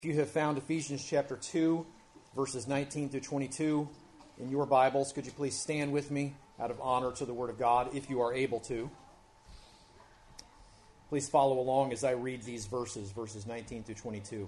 If you have found Ephesians chapter 2, verses 19 through 22 in your Bibles, could you please stand with me out of honor to the Word of God, if you are able to. Please follow along as I read these verses 19 through 22.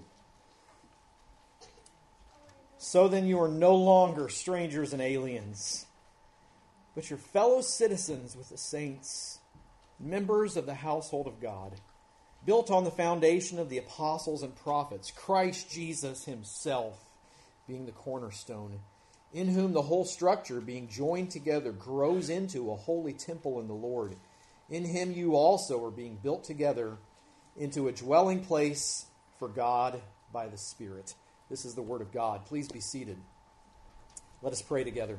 So then you are no longer strangers and aliens, but your fellow citizens with the saints, members of the household of God, built on the foundation of the apostles and prophets, Christ Jesus himself being the cornerstone, in whom the whole structure, being joined together, grows into a holy temple in the Lord. In him you also are being built together into a dwelling place for God by the Spirit. This is the word of God. Please be seated. Let us pray together.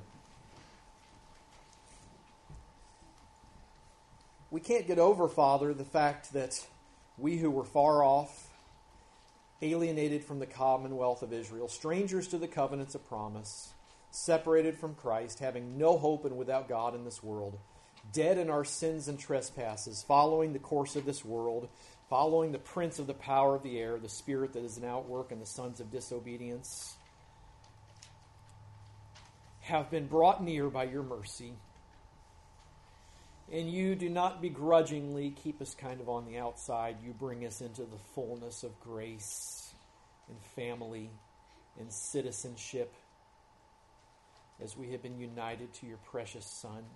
We can't get over, Father, the fact that we who were far off, alienated from the commonwealth of Israel, strangers to the covenants of promise, separated from Christ, having no hope and without God in this world, dead in our sins and trespasses, following the course of this world, following the prince of the power of the air, the spirit that is now at work in the sons of disobedience, have been brought near by your mercy. And you do not begrudgingly keep us kind of on the outside. You bring us into the fullness of grace and family and citizenship as we have been united to your precious Son.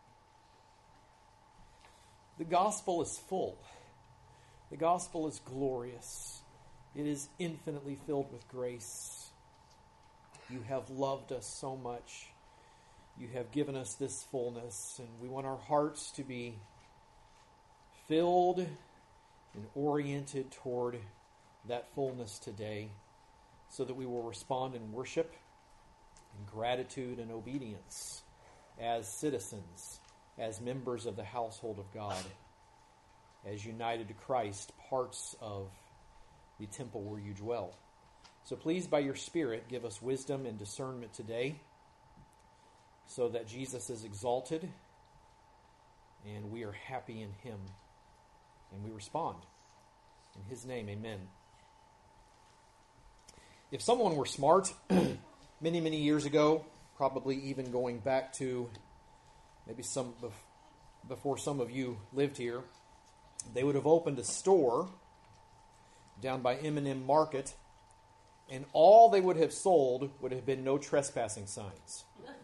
The gospel is full. The gospel is glorious. It is infinitely filled with grace. You have loved us so much. You have given us this fullness, and we want our hearts to be filled and oriented toward that fullness today, so that we will respond in worship and gratitude and obedience as citizens, as members of the household of God, as united to Christ, parts of the temple where you dwell. So please, by your Spirit, give us wisdom and discernment today, so that Jesus is exalted and we are happy in him and we respond. In his name, amen. If someone were smart many, many years ago, probably even going back to maybe before some of you lived here, they would have opened a store down by M&M Market, and all they would have sold would have been no trespassing signs.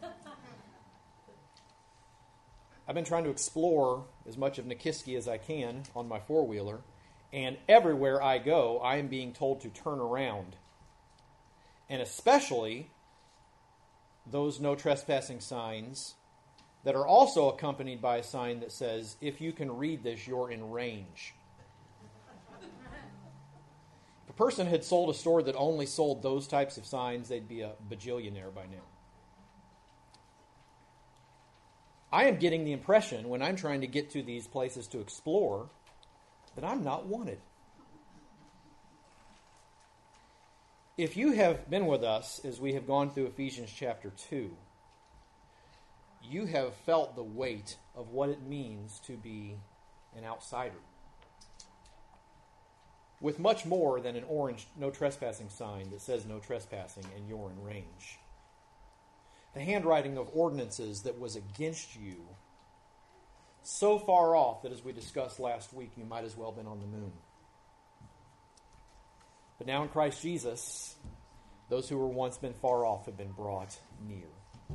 I've been trying to explore as much of Nikiski as I can on my four-wheeler, and everywhere I go, I am being told to turn around. And especially those no trespassing signs that are also accompanied by a sign that says, if you can read this, you're in range. If a person had sold a store that only sold those types of signs, they'd be a bajillionaire by now. I am getting the impression when I'm trying to get to these places to explore that I'm not wanted. If you have been with us as we have gone through Ephesians chapter 2, you have felt the weight of what it means to be an outsider. With much more than an orange no trespassing sign that says no trespassing and you're in range. The handwriting of ordinances that was against you, so far off that, as we discussed last week, you might as well have been on the moon. But now in Christ Jesus, those who were once been far off have been brought near.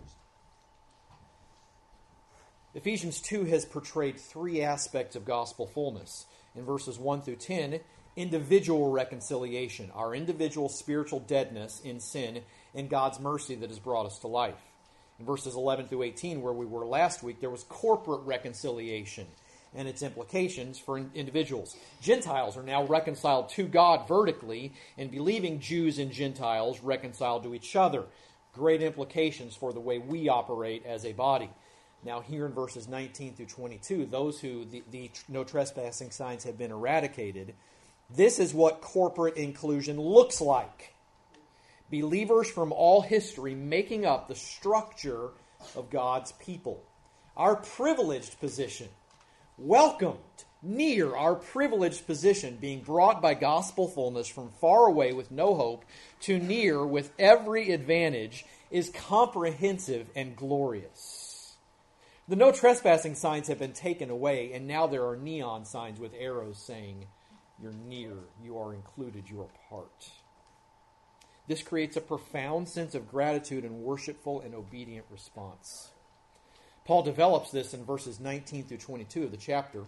Ephesians 2 has portrayed three aspects of gospel fullness. In verses 1 through 10, individual reconciliation, our individual spiritual deadness in sin, and God's mercy that has brought us to life. In verses 11 through 18, where we were last week, there was corporate reconciliation and its implications for individuals. Gentiles are now reconciled to God vertically, and believing Jews and Gentiles reconciled to each other. Great implications for the way we operate as a body. Now here in verses 19 through 22, those who the no trespassing signs have been eradicated, this is what corporate inclusion looks like. Believers from all history making up the structure of God's people. Our privileged position, welcomed near, our privileged position, being brought by gospel fullness from far away with no hope to near with every advantage, is comprehensive and glorious. The no trespassing signs have been taken away, and now there are neon signs with arrows saying, you're near, you are included, you are part. This creates a profound sense of gratitude and worshipful and obedient response. Paul develops this in verses 19 through 22 of the chapter.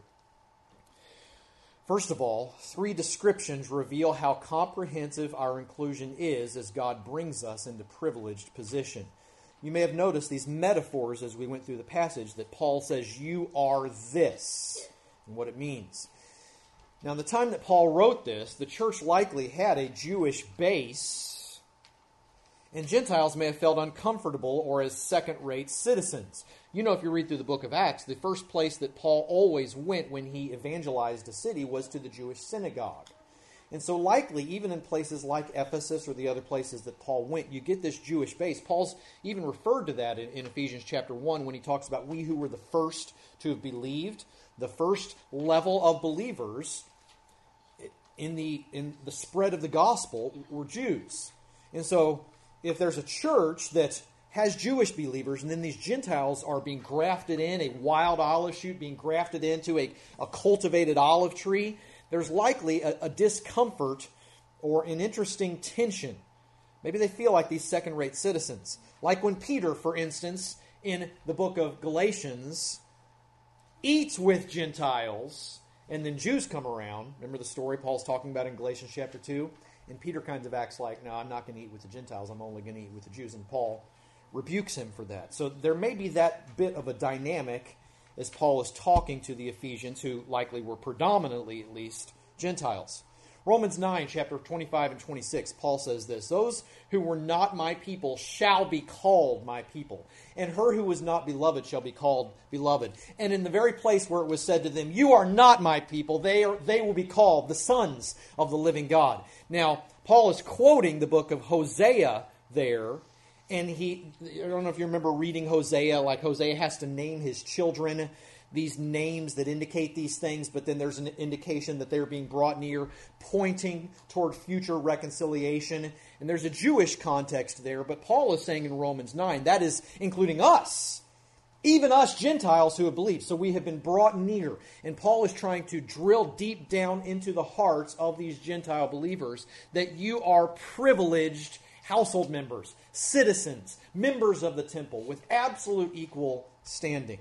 First of all, 3 descriptions reveal how comprehensive our inclusion is as God brings us into privileged position. You may have noticed these metaphors as we went through the passage that Paul says, you are this, and what it means. Now, in the time that Paul wrote this, the church likely had a Jewish base, and Gentiles may have felt uncomfortable or as second-rate citizens. You know, if you read through the book of Acts, the first place that Paul always went when he evangelized a city was to the Jewish synagogue. And so likely, even in places like Ephesus or the other places that Paul went, you get this Jewish base. Paul's even referred to that in Ephesians chapter 1 when he talks about we who were the first to have believed, the first level of believers in the spread of the gospel were Jews. And so if there's a church that has Jewish believers, and then these Gentiles are being grafted in, a wild olive shoot being grafted into a cultivated olive tree, there's likely a discomfort or an interesting tension. Maybe they feel like these second-rate citizens. Like when Peter, for instance, in the book of Galatians, eats with Gentiles, and then Jews come around. Remember the story Paul's talking about in Galatians chapter 2? And Peter kind of acts like, no, I'm not going to eat with the Gentiles. I'm only going to eat with the Jews. And Paul rebukes him for that. So there may be that bit of a dynamic as Paul is talking to the Ephesians, who likely were predominantly, at least, Gentiles. Romans 9, chapter 25 and 26, Paul says this, those who were not my people shall be called my people, and her who was not beloved shall be called beloved. And in the very place where it was said to them, you are not my people, they will be called the sons of the living God. Now, Paul is quoting the book of Hosea there, and I don't know if you remember reading Hosea, like Hosea has to name his children these names that indicate these things, but then there's an indication that they're being brought near, pointing toward future reconciliation. And there's a Jewish context there, but Paul is saying in Romans 9, that is including us, even us Gentiles who have believed. So we have been brought near. And Paul is trying to drill deep down into the hearts of these Gentile believers that you are privileged household members, citizens, members of the temple with absolute equal standing.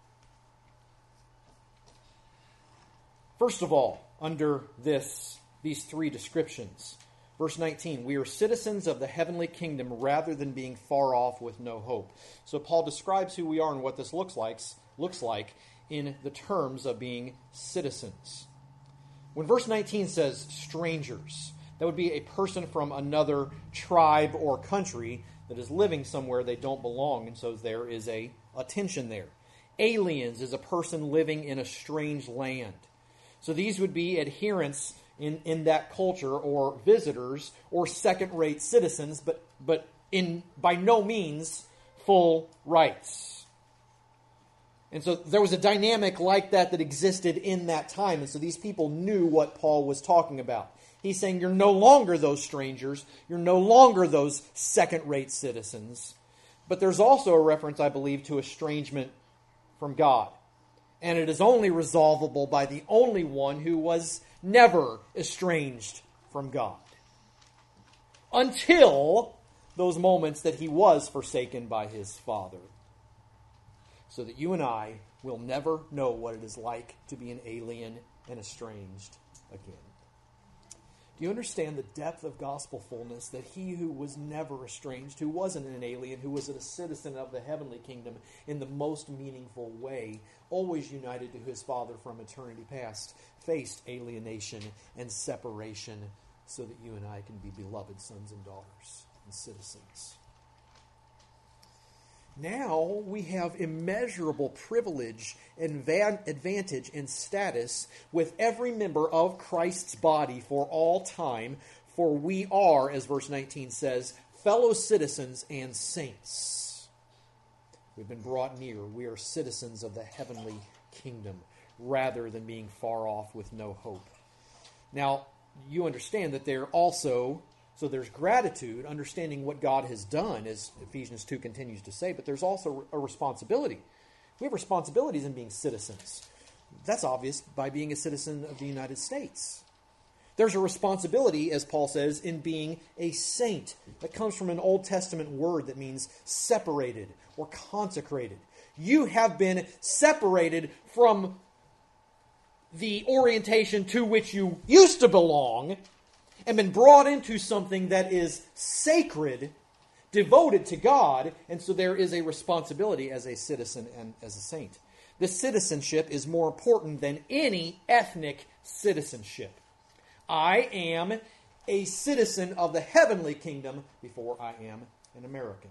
First of all, under these 3 descriptions, verse 19, we are citizens of the heavenly kingdom rather than being far off with no hope. So Paul describes who we are and what this looks like in the terms of being citizens. When verse 19 says strangers, that would be a person from another tribe or country that is living somewhere they don't belong, and so there is a tension there. Aliens is a person living in a strange land. So these would be adherents in that culture or visitors or second-rate citizens, but by no means full rights. And so there was a dynamic like that existed in that time. And so these people knew what Paul was talking about. He's saying you're no longer those strangers. You're no longer those second-rate citizens. But there's also a reference, I believe, to estrangement from God. And it is only resolvable by the only one who was never estranged from God. Until those moments that he was forsaken by his Father. So that you and I will never know what it is like to be an alien and estranged again. Do you understand the depth of gospel fullness that he who was never estranged, who wasn't an alien, who was a citizen of the heavenly kingdom in the most meaningful way, always united to his Father from eternity past, faced alienation and separation so that you and I can be beloved sons and daughters and citizens? Now we have immeasurable privilege and advantage and status with every member of Christ's body for all time, for we are, as verse 19 says, fellow citizens and saints. We've been brought near. We are citizens of the heavenly kingdom. rather than being far off with no hope. Now, you understand that there's gratitude, understanding what God has done, as Ephesians 2 continues to say, but there's also a responsibility. We have responsibilities in being citizens. That's obvious by being a citizen of the United States. There's a responsibility, as Paul says, in being a saint. That comes from an Old Testament word that means separated or consecrated. You have been separated from the orientation to which you used to belong and been brought into something that is sacred, devoted to God, and so there is a responsibility as a citizen and as a saint. This citizenship is more important than any ethnic citizenship. I am a citizen of the heavenly kingdom before I am an American.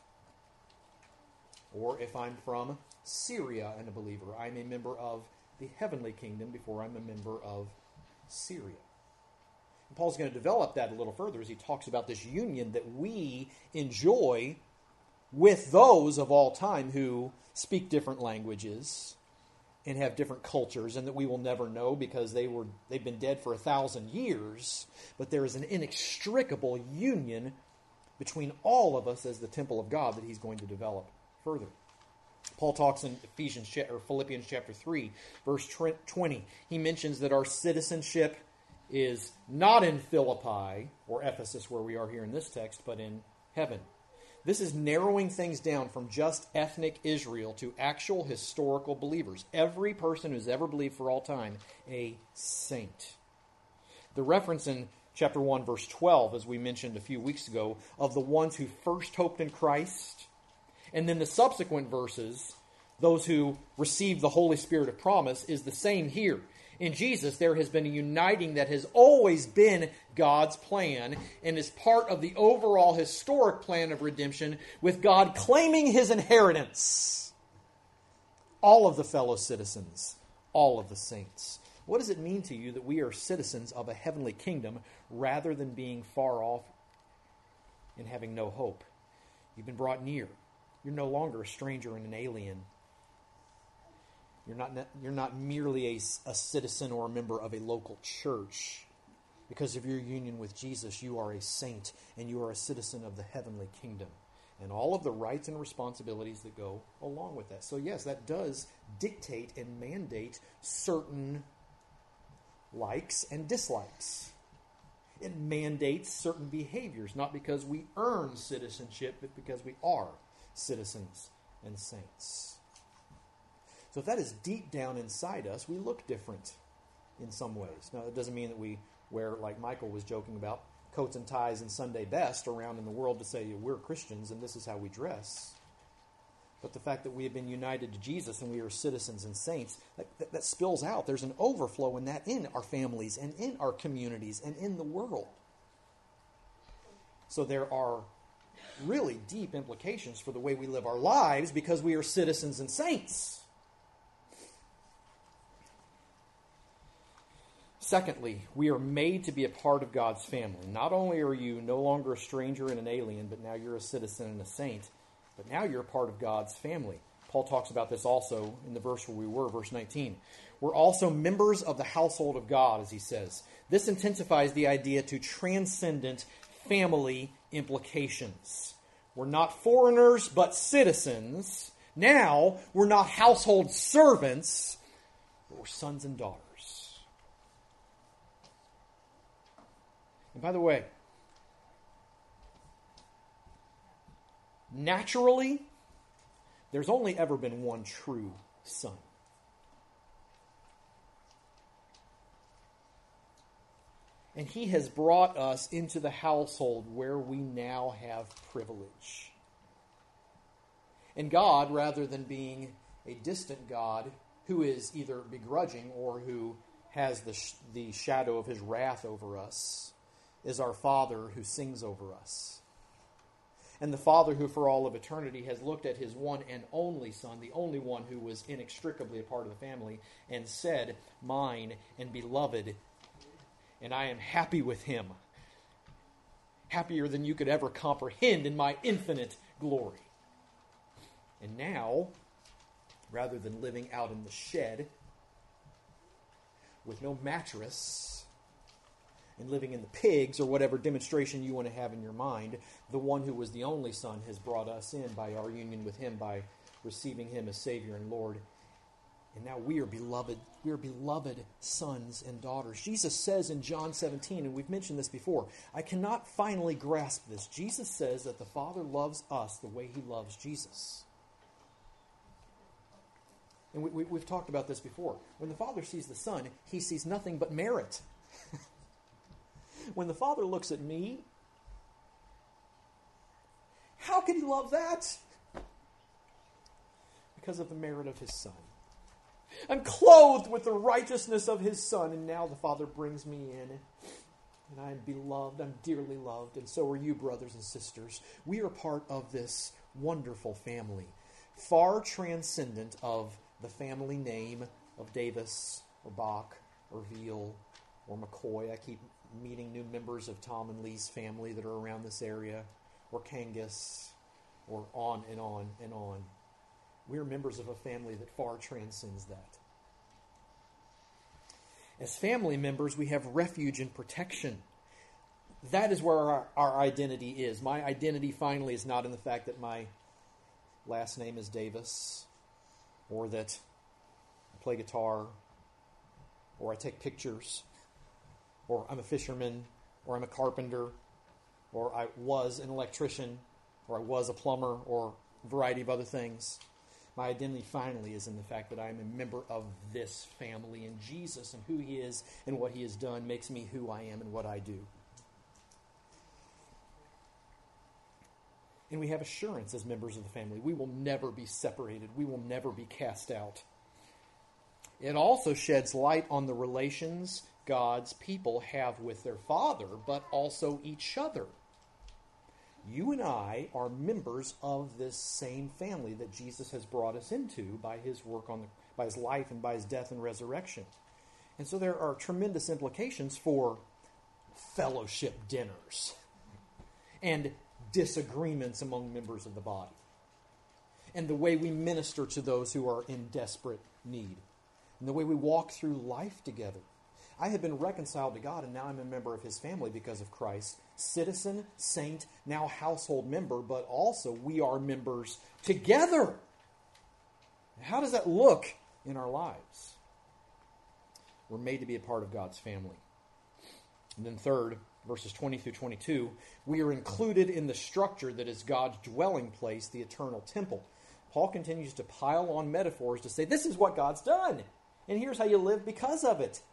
Or if I'm from Syria and a believer, I'm a member of the heavenly kingdom before I'm a member of Syria. And Paul's going to develop that a little further as he talks about this union that we enjoy with those of all time who speak different languages and have different cultures, and that we will never know because they've been dead for 1,000 years. But there is an inextricable union between all of us as the temple of God that he's going to develop further. Paul talks in Philippians chapter 3, verse 20. He mentions that our citizenship is not in Philippi or Ephesus, where we are here in this text, but in heaven. This is narrowing things down from just ethnic Israel to actual historical believers. Every person who's ever believed for all time, a saint. The reference in chapter 1, verse 12, as we mentioned a few weeks ago, of the ones who first hoped in Christ, and then the subsequent verses, those who received the Holy Spirit of promise, is the same here. In Jesus, there has been a uniting that has always been God's plan and is part of the overall historic plan of redemption, with God claiming his inheritance. All of the fellow citizens, all of the saints. What does it mean to you that we are citizens of a heavenly kingdom rather than being far off and having no hope? You've been brought near. You're no longer a stranger and an alien. You're not merely a citizen or a member of a local church. Because of your union with Jesus, you are a saint and you are a citizen of the heavenly kingdom. And all of the rights and responsibilities that go along with that. So yes, that does dictate and mandate certain likes and dislikes. It mandates certain behaviors, not because we earn citizenship, but because we are citizens and saints. So if that is deep down inside us, we look different in some ways. Now, it doesn't mean that we wear, like Michael was joking about, coats and ties and Sunday best around in the world to say we're Christians and this is how we dress. But the fact that we have been united to Jesus and we are citizens and saints, that spills out. There's an overflow in that in our families and in our communities and in the world. So there are really deep implications for the way we live our lives because we are citizens and saints. Secondly, we are made to be a part of God's family. Not only are you no longer a stranger and an alien, but now you're a citizen and a saint. But now you're a part of God's family. Paul talks about this also in the verse where we were, verse 19. We're also members of the household of God, as he says. This intensifies the idea to transcendent family implications. We're not foreigners, but citizens. Now, we're not household servants, but we're sons and daughters. And by the way, naturally, there's only ever been one true son. And he has brought us into the household where we now have privilege. And God, rather than being a distant God who is either begrudging or who has the shadow of his wrath over us, is our Father who sings over us. And the Father who for all of eternity has looked at his one and only Son, the only one who was inextricably a part of the family, and said, mine and beloved, and I am happy with him. Happier than you could ever comprehend in my infinite glory. And now, rather than living out in the shed, with no mattress and living in the pigs, or whatever demonstration you want to have in your mind. The one who was the only Son has brought us in by our union with Him, by receiving Him as Savior and Lord. And now we are beloved. We are beloved sons and daughters. Jesus says in John 17, and we've mentioned this before, I cannot finally grasp this. Jesus says that the Father loves us the way He loves Jesus. And we've talked about this before. When the Father sees the Son, He sees nothing but merit. When the Father looks at me, how can He love that? Because of the merit of His Son. I'm clothed with the righteousness of His Son, and now the Father brings me in, and I am beloved, I'm dearly loved, and so are you, brothers and sisters. We are part of this wonderful family, far transcendent of the family name of Davis, or Bach, or Veal, or McCoy. I keep meeting new members of Tom and Lee's family that are around this area, or Kangas, or on and on and on. We're members of a family that far transcends that. As family members, we have refuge and protection. That is where our identity is. My identity finally is not in the fact that my last name is Davis, or that I play guitar, or I take pictures, or I'm a fisherman, or I'm a carpenter, or I was an electrician, or I was a plumber, or a variety of other things. My identity finally is in the fact that I am a member of this family, and Jesus and who He is and what He has done makes me who I am and what I do. And we have assurance as members of the family. We will never be separated. We will never be cast out. It also sheds light on the relations God's people have with their Father, but also each other. You and I are members of this same family that Jesus has brought us into by His work by His life and by His death and resurrection. And so there are tremendous implications for fellowship dinners and disagreements among members of the body, and the way we minister to those who are in desperate need, and the way we walk through life together. I have been reconciled to God, and now I'm a member of His family because of Christ. Citizen, saint, now household member, but also we are members together. How does that look in our lives? We're made to be a part of God's family. And then third, verses 20 through 22, we are included in the structure that is God's dwelling place, the eternal temple. Paul continues to pile on metaphors to say, this is what God's done, and here's how you live because of it.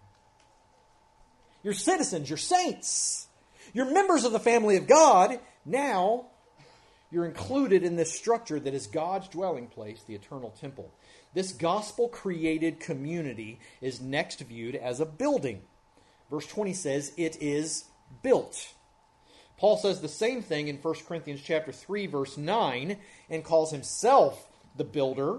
You're citizens, you're saints, you're members of the family of God. Now, you're included in this structure that is God's dwelling place, the eternal temple. This gospel-created community is next viewed as a building. Verse 20 says, it is built. Paul says the same thing in 1 Corinthians chapter 3, verse 9, and calls himself the builder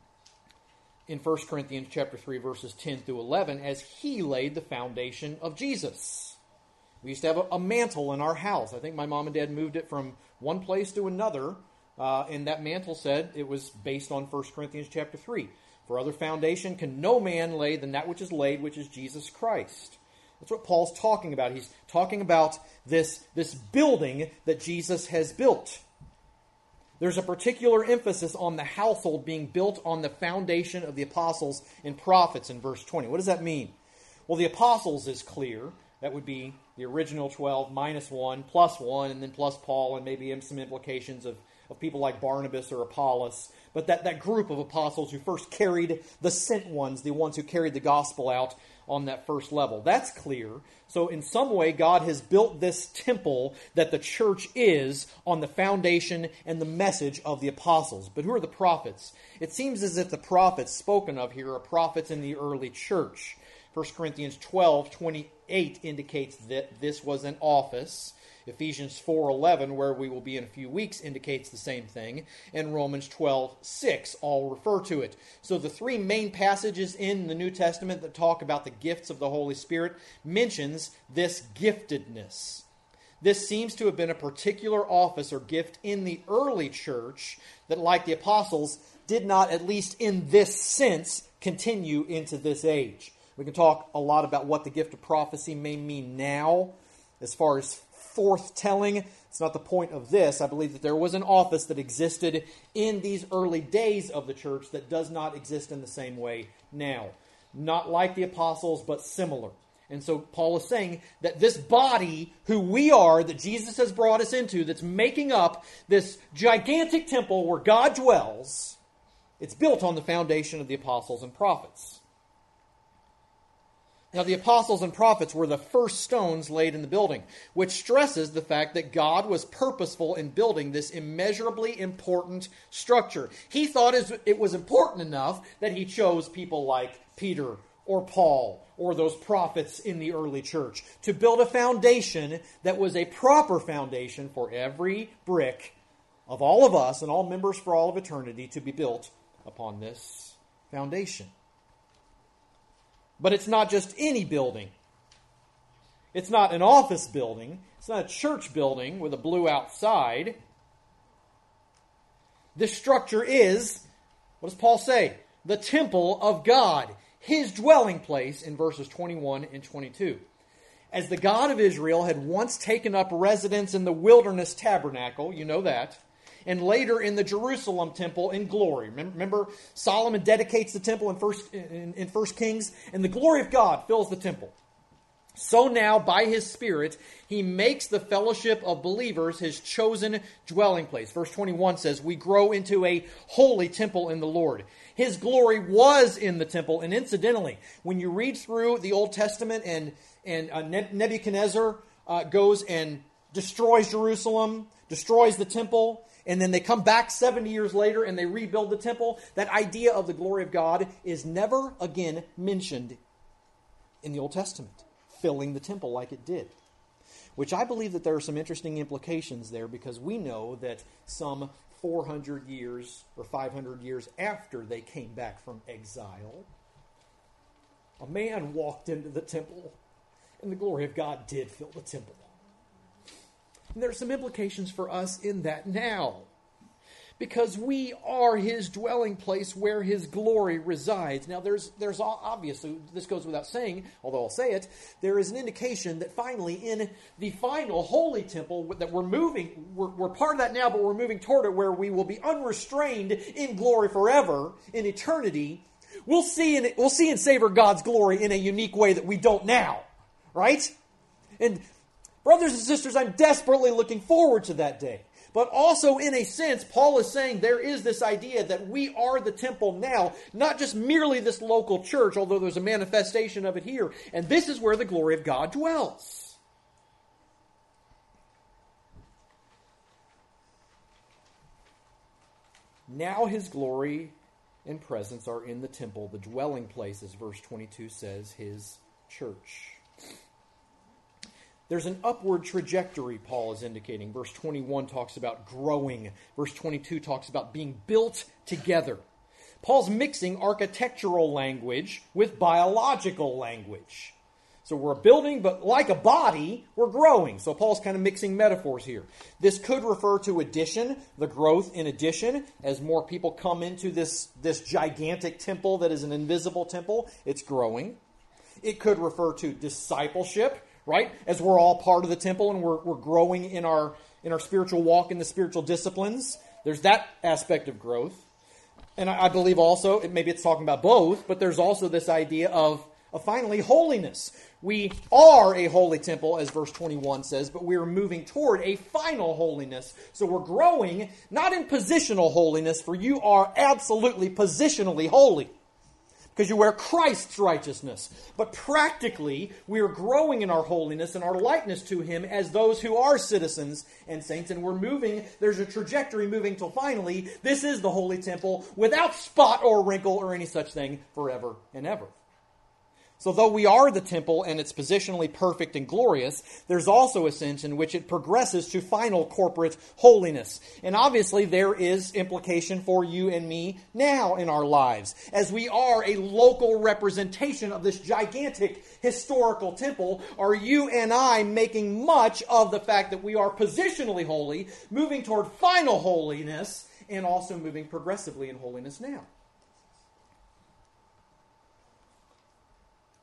in 1 Corinthians chapter 3, verses 10 through 11, as he laid the foundation of Jesus. We used to have a mantle in our house. I think my mom and dad moved it from one place to another, and that mantle said it was based on 1 Corinthians chapter 3. For other foundation can no man lay than that which is laid, which is Jesus Christ. That's what Paul's talking about. He's talking about this building that Jesus has built. There's a particular emphasis on the household being built on the foundation of the apostles and prophets in verse 20. What does that mean? Well, the apostles is clear. That would be the original 12 minus 1, plus 1, and then plus Paul, and maybe some implications of people like Barnabas or Apollos. But that group of apostles who first carried the sent ones, the ones who carried the gospel out on that first level. That's clear. So in some way, God has built this temple that the church is on the foundation and the message of the apostles. But who are the prophets? It seems as if the prophets spoken of here are prophets in the early church. 1 Corinthians 12:28 indicates that this was an office. Ephesians 4:11, where we will be in a few weeks, indicates the same thing. And Romans 12:6 all refer to it. So the three main passages in the New Testament that talk about the gifts of the Holy Spirit mentions this giftedness. This seems to have been a particular office or gift in the early church that, like the apostles, did not, at least in this sense, continue into this age. We can talk a lot about what the gift of prophecy may mean now as far as forthtelling. It's not the point of this. I believe that there was an office that existed in these early days of the church that does not exist in the same way now. Not like the apostles, but similar. And so Paul is saying that this body, who we are, that Jesus has brought us into, that's making up this gigantic temple where God dwells, it's built on the foundation of the apostles and prophets. Now, the apostles and prophets were the first stones laid in the building, which stresses the fact that God was purposeful in building this immeasurably important structure. He thought it was important enough that he chose people like Peter or Paul or those prophets in the early church to build a foundation that was a proper foundation for every brick of all of us and all members for all of eternity to be built upon this foundation. But it's not just any building. It's not an office building. It's not a church building with a blue outside. This structure is, what does Paul say? The temple of God, his dwelling place in verses 21 and 22. As the God of Israel had once taken up residence in the wilderness tabernacle, you know that, and later in the Jerusalem temple in glory. Remember, Solomon dedicates the temple in 1 Kings, and the glory of God fills the temple. So now, by his Spirit, he makes the fellowship of believers his chosen dwelling place. Verse 21 says, we grow into a holy temple in the Lord. His glory was in the temple, and incidentally, when you read through the Old Testament and Nebuchadnezzar goes and destroys Jerusalem, destroys the temple, and then they come back 70 years later and they rebuild the temple, that idea of the glory of God is never again mentioned in the Old Testament, filling the temple like it did. Which I believe that there are some interesting implications there, because we know that some 400 years or 500 years after they came back from exile, a man walked into the temple and the glory of God did fill the temple. And there are some implications for us in that now, because we are his dwelling place where his glory resides. Now, there's obviously, this goes without saying, although I'll say it, there is an indication that finally in the final holy temple that we're part of that now, but we're moving toward it, where we will be unrestrained in glory forever, in eternity. We'll see and savor God's glory in a unique way that we don't now, right? And brothers and sisters, I'm desperately looking forward to that day. But also, in a sense, Paul is saying there is this idea that we are the temple now, not just merely this local church, although there's a manifestation of it here. And this is where the glory of God dwells. Now his glory and presence are in the temple, the dwelling place, as verse 22 says, his church. There's an upward trajectory, Paul is indicating. Verse 21 talks about growing. Verse 22 talks about being built together. Paul's mixing architectural language with biological language. So we're a building, but like a body, we're growing. So Paul's kind of mixing metaphors here. This could refer to addition, the growth in addition, as more people come into this gigantic temple that is an invisible temple. It's growing. It could refer to discipleship, right? As we're all part of the temple and we're growing in our spiritual walk, in the spiritual disciplines. There's that aspect of growth. And I believe also, maybe it's talking about both, but there's also this idea of finally holiness. We are a holy temple, as verse 21 says, but we're moving toward a final holiness. So we're growing, not in positional holiness, for you are absolutely positionally holy, because you wear Christ's righteousness. But practically, we are growing in our holiness and our likeness to him as those who are citizens and saints. And we're moving, there's a trajectory moving till finally, this is the holy temple without spot or wrinkle or any such thing forever and ever. So though we are the temple and it's positionally perfect and glorious, there's also a sense in which it progresses to final corporate holiness. And obviously there is implication for you and me now in our lives, as we are a local representation of this gigantic historical temple. Are you and I making much of the fact that we are positionally holy, moving toward final holiness, and also moving progressively in holiness now?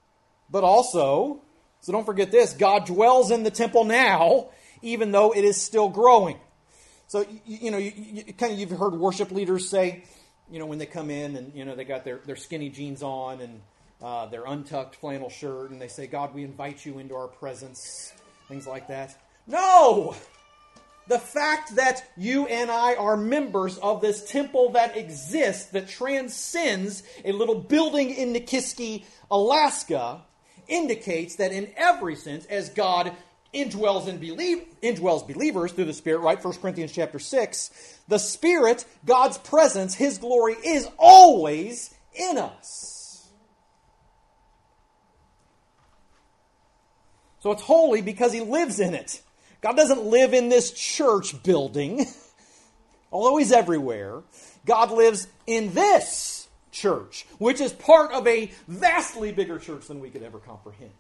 But also, so don't forget this, God dwells in the temple now, even though it is still growing. So, you've heard worship leaders say, when they come in and, they got their skinny jeans on and their untucked flannel shirt, and they say, God, we invite you into our presence, things like that. No! The fact that you and I are members of this temple that exists, that transcends a little building in Nikiski, Alaska, indicates that in every sense, as God indwells believers through the Spirit, right? 1 Corinthians chapter 6, the Spirit, God's presence, His glory is always in us. So it's holy because He lives in it. God doesn't live in this church building, although He's everywhere. God lives in this church, which is part of a vastly bigger church than we could ever comprehend.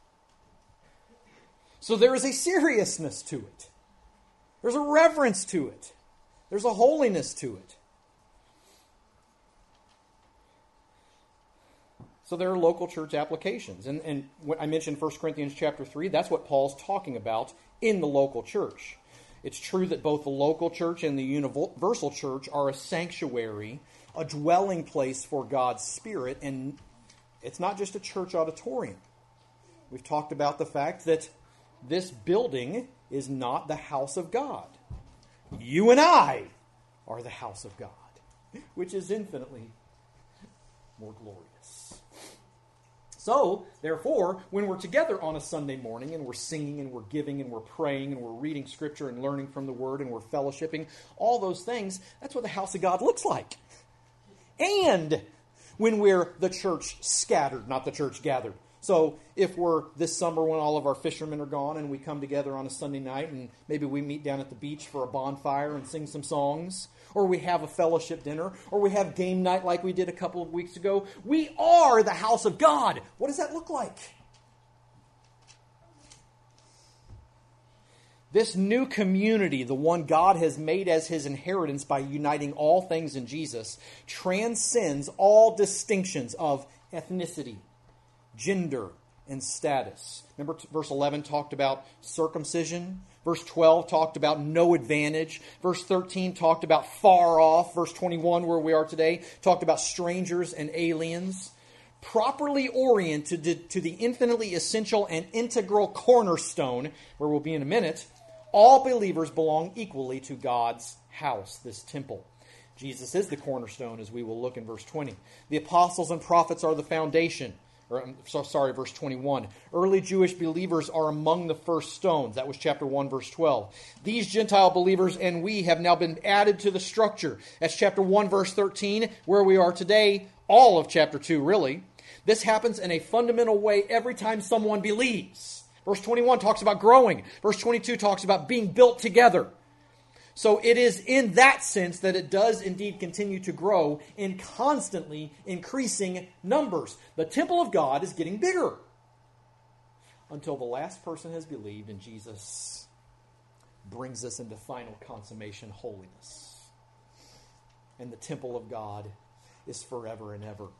So there is a seriousness to it. There's a reverence to it. There's a holiness to it. So there are local church applications. And when I mentioned 1 Corinthians chapter 3, that's what Paul's talking about in the local church. It's true that both the local church and the universal church are a sanctuary, a dwelling place for God's Spirit, and it's not just a church auditorium. We've talked about the fact that this building is not the house of God. You and I are the house of God, which is infinitely more glorious. So, therefore, when we're together on a Sunday morning and we're singing and we're giving and we're praying and we're reading Scripture and learning from the Word and we're fellowshipping, all those things, that's what the house of God looks like. And when we're the church scattered, not the church gathered. So if we're this summer when all of our fishermen are gone and we come together on a Sunday night and maybe we meet down at the beach for a bonfire and sing some songs, or we have a fellowship dinner, or we have game night like we did a couple of weeks ago, we are the house of God. What does that look like? This new community, the one God has made as His inheritance by uniting all things in Jesus, transcends all distinctions of ethnicity, gender, and status. Remember, verse 11 talked about circumcision. Verse 12 talked about no advantage. Verse 13 talked about far off. Verse 21, where we are today, talked about strangers and aliens. Properly oriented to the infinitely essential and integral cornerstone, where we'll be in a minute, all believers belong equally to God's house, this temple. Jesus is the cornerstone, as we will look in verse 20. The apostles and prophets are the foundation. Verse 21. Early Jewish believers are among the first stones. That was chapter 1, verse 12. These Gentile believers and we have now been added to the structure. That's chapter 1, verse 13, where we are today, all of chapter 2, really. This happens in a fundamental way every time someone believes. Verse 21 talks about growing. Verse 22 talks about being built together. So it is in that sense that it does indeed continue to grow in constantly increasing numbers. The temple of God is getting bigger until the last person has believed and Jesus brings us into final consummation holiness. And the temple of God is forever and ever.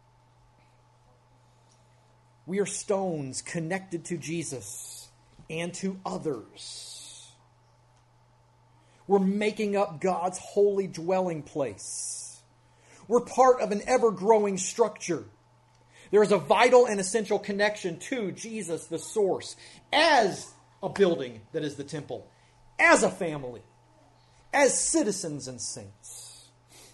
We are stones connected to Jesus and to others. We're making up God's holy dwelling place. We're part of an ever-growing structure. There is a vital and essential connection to Jesus, the source, as a building that is the temple, as a family, as citizens and saints.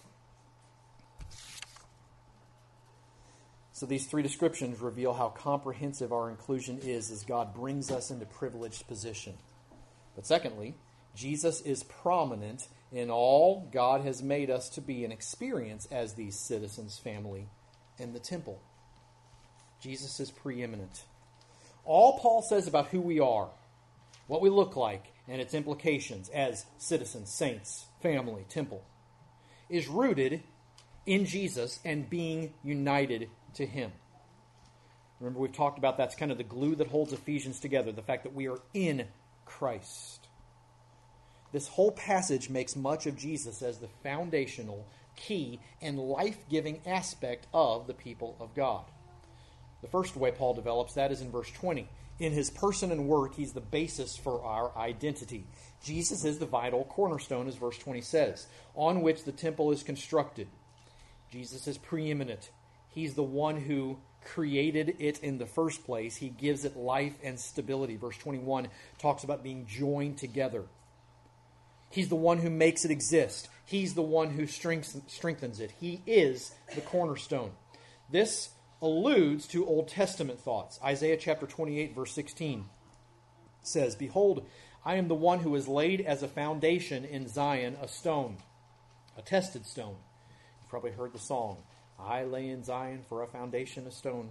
So these three descriptions reveal how comprehensive our inclusion is as God brings us into privileged position. But secondly, Jesus is prominent in all God has made us to be and experience as these citizens, family, and the temple. Jesus is preeminent. All Paul says about who we are, what we look like, and its implications as citizens, saints, family, temple, is rooted in Jesus and being united to Him. Remember, we've talked about that's kind of the glue that holds Ephesians together, the fact that we are in Christ. This whole passage makes much of Jesus as the foundational, key, and life-giving aspect of the people of God. The first way Paul develops that is in verse 20. In his person and work, he's the basis for our identity. Jesus is the vital cornerstone, as verse 20 says, on which the temple is constructed. Jesus is preeminent. He's the one who created it in the first place. He gives it life and stability. Verse 21 talks about being joined together. He's the one who makes it exist. He's the one who strengthens it. He is the cornerstone. This alludes to Old Testament thoughts. Isaiah chapter 28, verse 16 says, "Behold, I am the one who has laid as a foundation in Zion a stone, a tested stone." You've probably heard the song, "I lay in Zion for a foundation, a stone."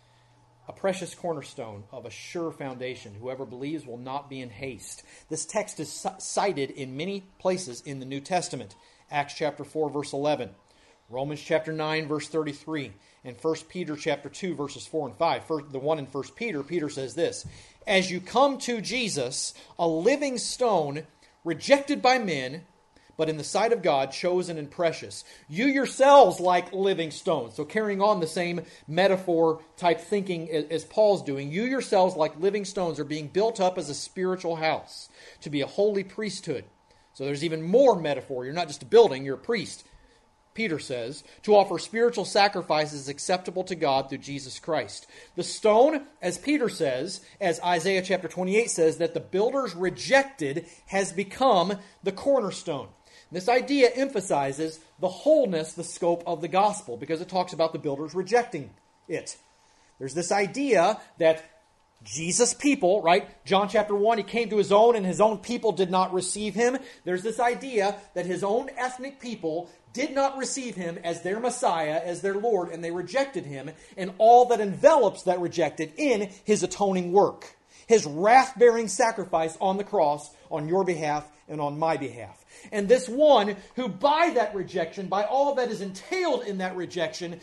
A precious cornerstone of a sure foundation. Whoever believes will not be in haste. This text is cited in many places in the New Testament. Acts chapter 4, verse 11. Romans chapter 9, verse 33. And 1 Peter chapter 2, verses 4 and 5. The one in 1 Peter, Peter says this, "As you come to Jesus, a living stone, rejected by men, but in the sight of God, chosen and precious. You yourselves like living stones." So carrying on the same metaphor type thinking as Paul's doing, you yourselves like living stones are being built up as a spiritual house to be a holy priesthood. So there's even more metaphor. You're not just a building, you're a priest. Peter says, to offer spiritual sacrifices acceptable to God through Jesus Christ. The stone, as Peter says, as Isaiah chapter 28 says, that the builders rejected has become the cornerstone. This idea emphasizes the wholeness, the scope of the gospel, because it talks about the builders rejecting it. There's this idea that Jesus' people, right? John chapter 1, he came to his own and his own people did not receive him. There's this idea that his own ethnic people did not receive him as their Messiah, as their Lord, and they rejected him, and all that envelops that rejected in his atoning work. His wrath-bearing sacrifice on the cross on your behalf and on my behalf. And this one who by that rejection, by all that is entailed in that rejection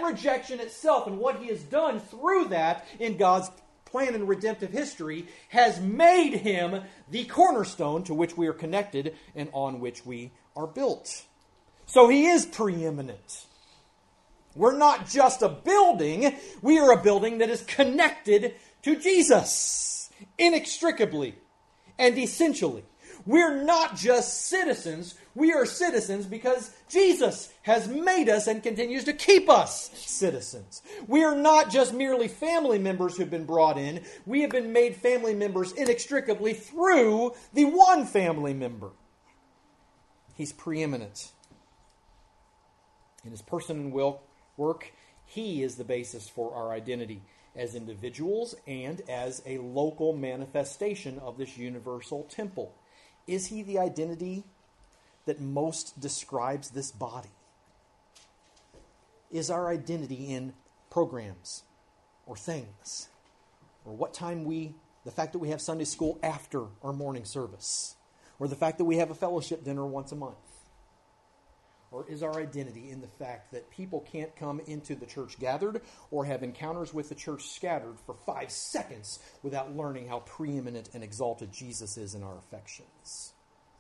itself and what he has done through that in God's plan in redemptive history, has made him the cornerstone to which we are connected and on which we are built. So he is preeminent. We're not just a building, we are a building that is connected to Jesus inextricably and essentially. We're not just citizens, we are citizens because Jesus has made us and continues to keep us citizens. We are not just merely family members who've been brought in, we have been made family members inextricably through the one family member. He's preeminent. In his person and work, he is the basis for our identity as individuals and as a local manifestation of this universal temple. Is he the identity that most describes this body? Is our identity in programs or things? Or what time the fact that we have Sunday school after our morning service? Or the fact that we have a fellowship dinner once a month? Or is our identity in the fact that people can't come into the church gathered or have encounters with the church scattered for 5 seconds without learning how preeminent and exalted Jesus is in our affections?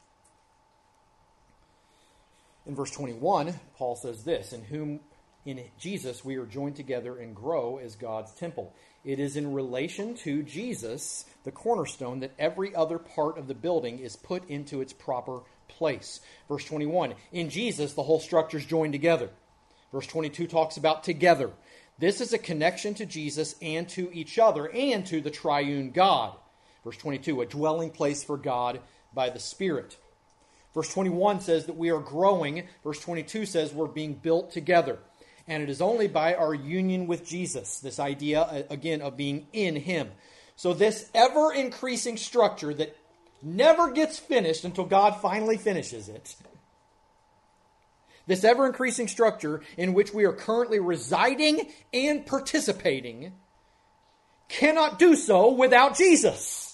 In verse 21, Paul says this, in Jesus we are joined together and grow as God's temple. It is in relation to Jesus, the cornerstone, that every other part of the building is put into its proper place. Verse 21, in Jesus the whole structure is joined together. Verse 22 talks about together. This is a connection to Jesus and to each other and to the triune God. Verse 22, a dwelling place for God by the Spirit. Verse 21 says that we are growing. Verse 22 says we're being built together. And it is only by our union with Jesus, this idea, again, of being in him. So this ever-increasing structure that never gets finished until God finally finishes it, this ever-increasing structure in which we are currently residing and participating, cannot do so without Jesus.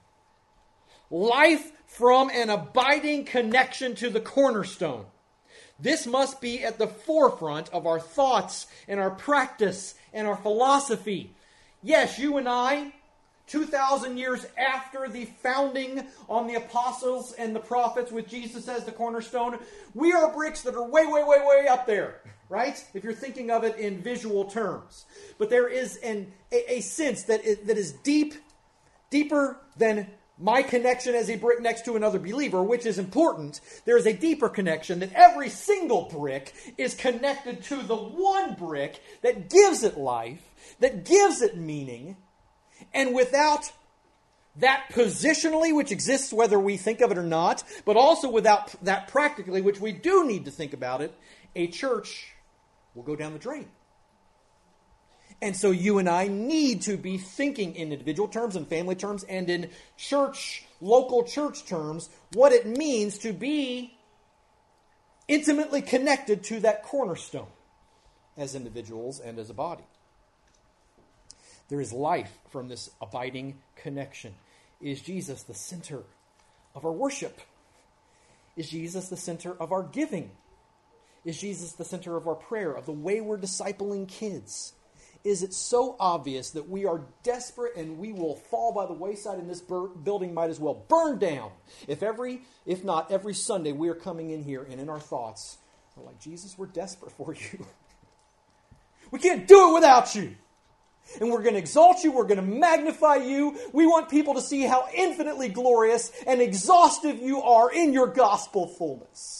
Life from an abiding connection to the cornerstone. This must be at the forefront of our thoughts and our practice and our philosophy. Yes, you and I, 2,000 years after the founding on the apostles and the prophets with Jesus as the cornerstone, we are bricks that are way, way, way, way up there, right? If you're thinking of it in visual terms. But there is a sense that is deeper than my connection as a brick next to another believer, which is important. There is a deeper connection that every single brick is connected to the one brick that gives it life, that gives it meaning. And without that positionally, which exists whether we think of it or not, but also without that practically, which we do need to think about it, a church will go down the drain. And so you and I need to be thinking in individual terms and family terms and in local church terms, what it means to be intimately connected to that cornerstone as individuals and as a body. There is life from this abiding connection. Is Jesus the center of our worship? Is Jesus the center of our giving? Is Jesus the center of our prayer, of the way we're discipling kids? Is it so obvious that we are desperate and we will fall by the wayside and this building might as well burn down if not every Sunday we are coming in here and in our thoughts we're like, Jesus, we're desperate for you. We can't do it without you. And we're going to exalt you. We're going to magnify you. We want people to see how infinitely glorious and exhaustive you are in your gospel fullness.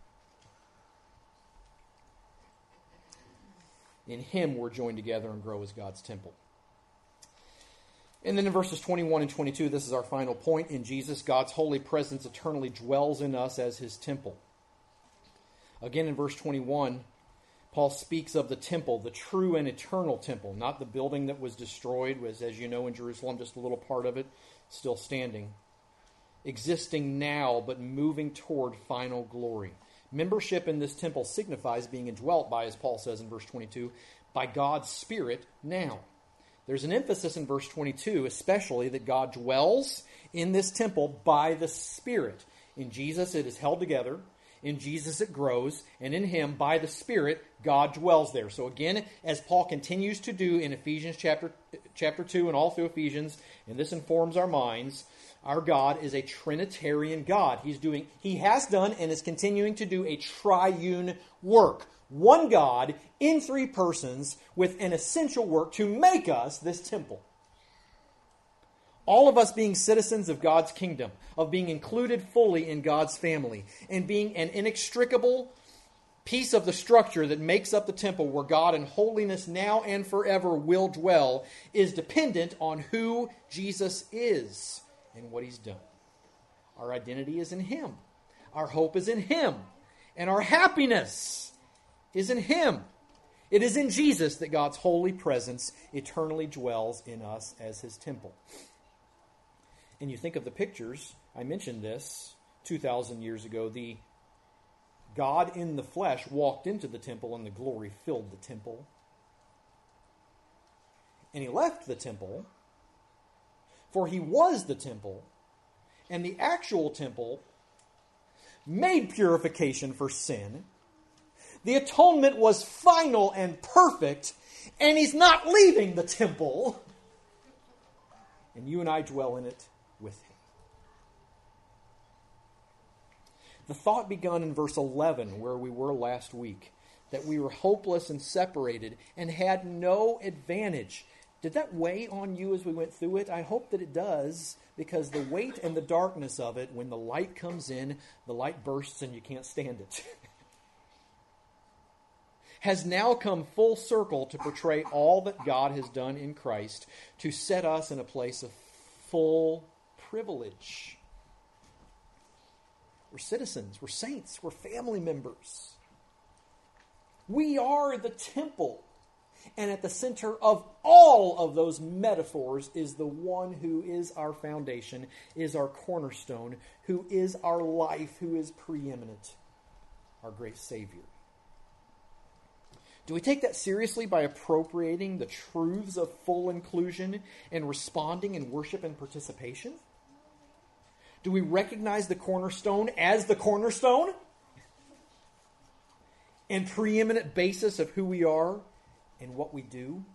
In Him we're joined together and grow as God's temple. And then in verses 21 and 22, this is our final point. In Jesus, God's holy presence eternally dwells in us as His temple. Again in verse 21, Paul speaks of the temple, the true and eternal temple, not the building that was destroyed, was, as you know, in Jerusalem, just a little part of it still standing. Existing now, but moving toward final glory. Membership in this temple signifies being indwelt by, as Paul says in verse 22, by God's Spirit now. There's an emphasis in verse 22, especially that God dwells in this temple by the Spirit. In Jesus it is held together. In Jesus it grows. And in Him, by the Spirit, God dwells there. So again, as Paul continues to do in Ephesians chapter 2 and all through Ephesians, and this informs our minds, our God is a Trinitarian God. He has done and is continuing to do a triune work. One God in three persons with an essential work to make us this temple. All of us being citizens of God's kingdom, of being included fully in God's family, and being an inextricable piece of the structure that makes up the temple where God in holiness now and forever will dwell, is dependent on who Jesus is and what He's done. Our identity is in Him. Our hope is in Him. And our happiness is in Him. It is in Jesus that God's holy presence eternally dwells in us as His temple. And you think of the pictures, I mentioned this 2,000 years ago, the God in the flesh walked into the temple and the glory filled the temple. And He left the temple, for He was the temple, and the actual temple made purification for sin. The atonement was final and perfect, and He's not leaving the temple. And you and I dwell in it with Him. The thought begun in verse 11, where we were last week, that we were hopeless and separated and had no advantage. Did that weigh on you as we went through it? I hope that it does, because the weight and the darkness of it, when the light comes in, the light bursts and you can't stand it, has now come full circle to portray all that God has done in Christ to set us in a place of full privilege. We're citizens, we're saints, we're family members. We are the temple. And at the center of all of those metaphors is the one who is our foundation, is our cornerstone, who is our life, who is preeminent, our great Savior. Do we take that seriously by appropriating the truths of full inclusion and responding in worship and participation? Do we recognize the cornerstone as the cornerstone and preeminent basis of who we are and what we do?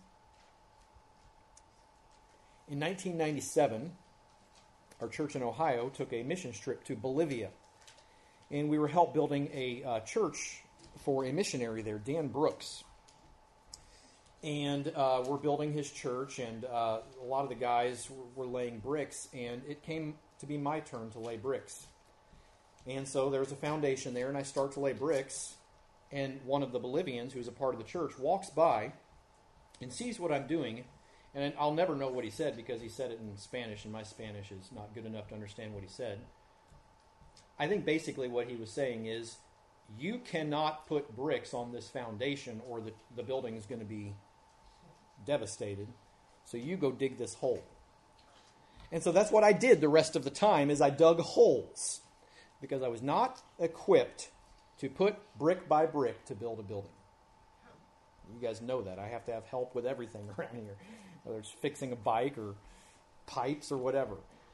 In 1997, our church in Ohio took a mission trip to Bolivia. And we were help building a church for a missionary there, Dan Brooks. And we're building his church, and a lot of the guys were laying bricks, and it came to be my turn to lay bricks. And so there's a foundation there, and I start to lay bricks, and one of the Bolivians, who's a part of the church, walks by and sees what I'm doing, and I'll never know what he said because he said it in Spanish, and my Spanish is not good enough to understand what he said. I think basically what he was saying is, you cannot put bricks on this foundation or the building is going to be devastated. So you go dig this hole. And so that's what I did the rest of the time, is I dug holes because I was not equipped to put brick by brick to build a building. You guys know that. I have to have help with everything around here, whether it's fixing a bike or pipes or whatever.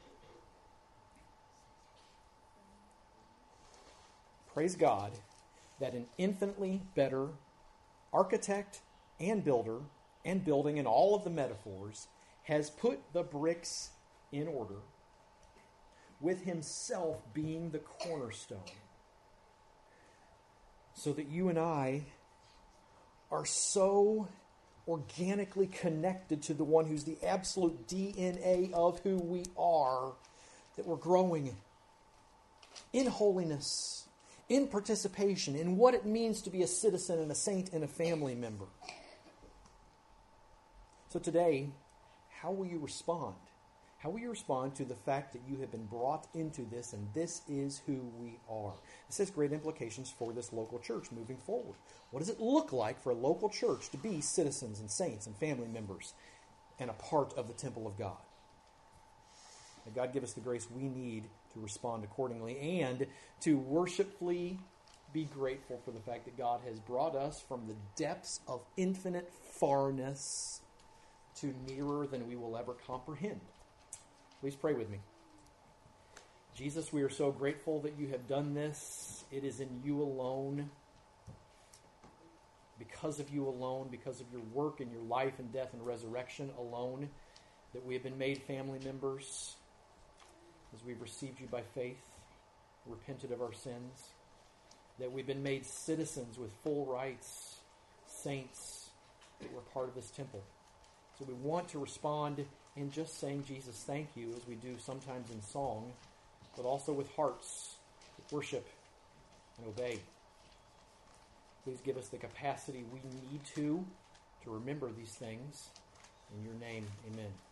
Praise God that an infinitely better architect and builder and building and all of the metaphors has put the bricks in order, with himself being the cornerstone, so that you and I are so organically connected to the one who's the absolute DNA of who we are, that we're growing in holiness, in participation, in what it means to be a citizen and a saint and a family member. So today, how will you respond? How will you respond to the fact that you have been brought into this, and this is who we are? This has great implications for this local church moving forward. What does it look like for a local church to be citizens and saints and family members and a part of the temple of God? May God give us the grace we need to respond accordingly and to worshipfully be grateful for the fact that God has brought us from the depths of infinite farness to nearer than we will ever comprehend. Please pray with me. Jesus, we are so grateful that you have done this. It is in you alone, because of you alone, because of your work and your life and death and resurrection alone, that we have been made family members as we've received you by faith, repented of our sins, that we've been made citizens with full rights, saints, that we're part of this temple. So we want to respond in just saying, Jesus, thank you, as we do sometimes in song, but also with hearts that worship and obey. Please give us the capacity we need to remember these things. In your name, amen.